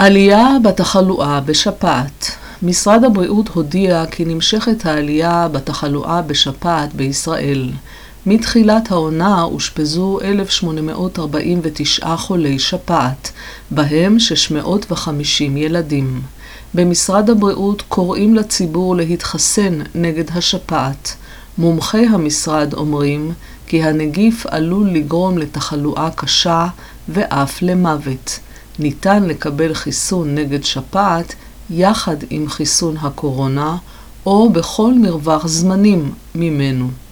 עלייה בתחלואה בשפעת. משרד הבריאות הודיע כי נמשכת העלייה בתחלואה בשפעת בישראל. מתחילת העונה אושפזו 1,849 חולי שפעת, בהם 650 ילדים. במשרד הבריאות קוראים לציבור להתחסן נגד השפעת. מומחי המשרד אומרים כי הנגיף עלול לגרום לתחלואה קשה ואף למוות. ניתן לקבל חיסון נגד שפעת יחד עם חיסון הקורונה או בכל מרווח זמנים ממנו.